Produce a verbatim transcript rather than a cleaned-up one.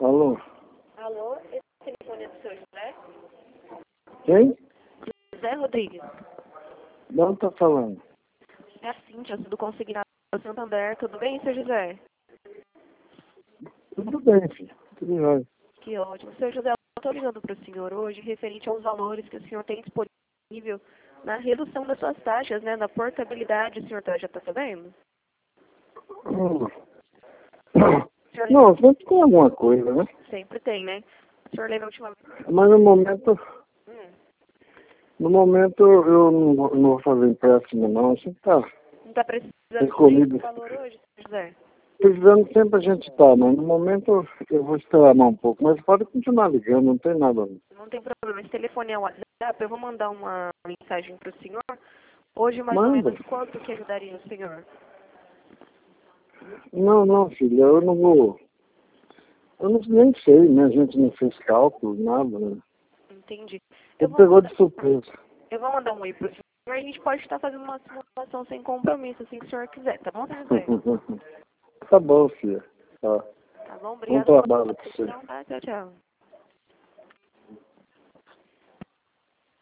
Alô? Alô, esse telefone é do seu José? Quem? José Rodrigues. Não tá falando. É a Cíntia, do Consignado do Santander. Tudo bem, seu José? Tudo bem, filho. Tudo bem. Que ótimo. Seu José, eu estou ligando para o senhor hoje referente aos valores que o senhor tem disponível na redução das suas taxas, né? Na portabilidade, o senhor tá, já está sabendo? Hum. O senhor Não, sempre tem alguma coisa, né? sempre tem, né? O senhor lembra a última vez? Mas no momento, Hum, no momento eu não, vou- não vou fazer empréstimo não. A gente tá não está precisando recolhido. de valor hoje, seu José? Precisando sempre a gente tá, mas no momento eu vou esperar mais um pouco. Mas pode continuar ligando, não tem nada. Não. Não tem problema. Esse telefone é o WhatsApp. Eu vou mandar uma mensagem para o senhor. Hoje, mais ou Manda. menos, quanto que ajudaria o senhor? Não, não, filha, eu não vou. Eu não, nem sei, né? A gente não fez cálculo, nada, né? Entendi. Você Eu vou pegou mandar, de surpresa. eu vou mandar um oi pro senhor. A gente pode estar fazendo uma simulação sem compromisso, assim que o senhor quiser, tá bom, José? Tá bom, filha. Tá. Tá bom? Bom Obrigada pela trabalho pra você. atenção, tá? Tchau, tchau.